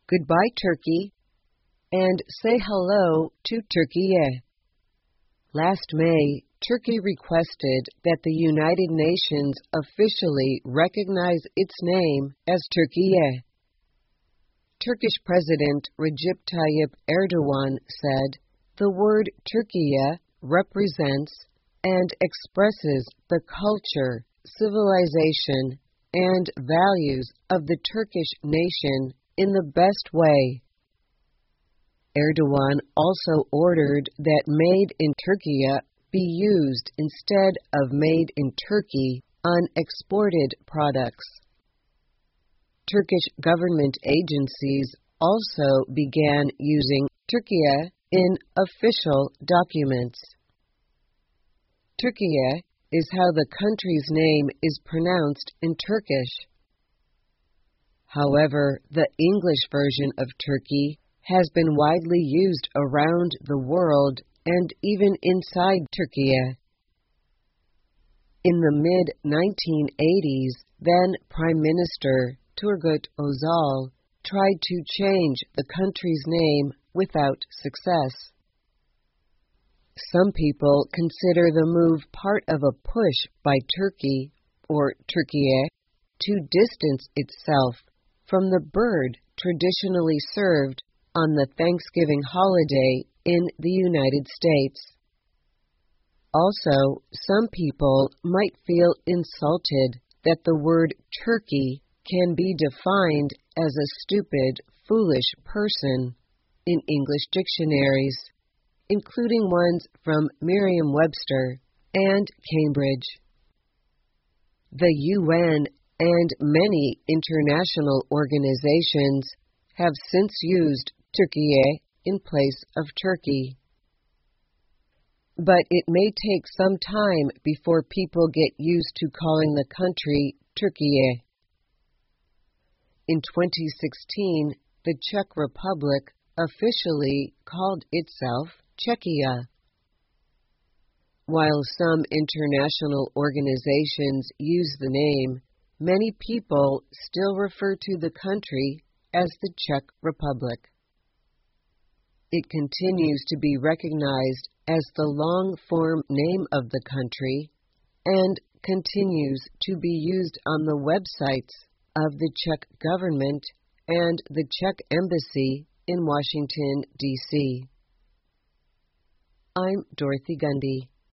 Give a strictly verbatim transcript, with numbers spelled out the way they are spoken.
goodbye Turkey, and say hello to Turkiye. Last May, Turkey requested that the United Nations officially recognize its name as Turkiye. Turkish President Recep Tayyip Erdogan said, "The word Turkiye represents and expresses the culture, civilization, and values of the Turkish nation in the best way." Erdogan also ordered that "made in Turkiye" be used instead of "made in Turkey" on exported products. Turkish government agencies also began using Turkiye in official documents. Turkiye is how the country's name is pronounced in Turkish. However, the English version of Turkey has been widely used around the world and even inside Turkiye. In the mid nineteen eighties, then Prime Minister Turgut Özal tried to change the country's name without success. Some people consider the move part of a push by Turkey, or Turkiye, to distance itself from the bird traditionally served on the Thanksgiving holiday in the United States. Also, some people might feel insulted that the word Turkey can be defined as a stupid, foolish person in English dictionaries, including ones from Merriam-Webster and Cambridge. The U N and many international organizations have since used Turkiye in place of Turkey. But it may take some time before people get used to calling the country Turkiye. In twenty sixteen, the Czech Republic officially called itself Czechia. While some international organizations use the name, many people still refer to the country as the Czech Republic. It continues to be recognized as the long-form name of the country and continues to be used on the websites of the Czech government and the Czech Embassy in Washington, D C I'm Dorothy Gundy.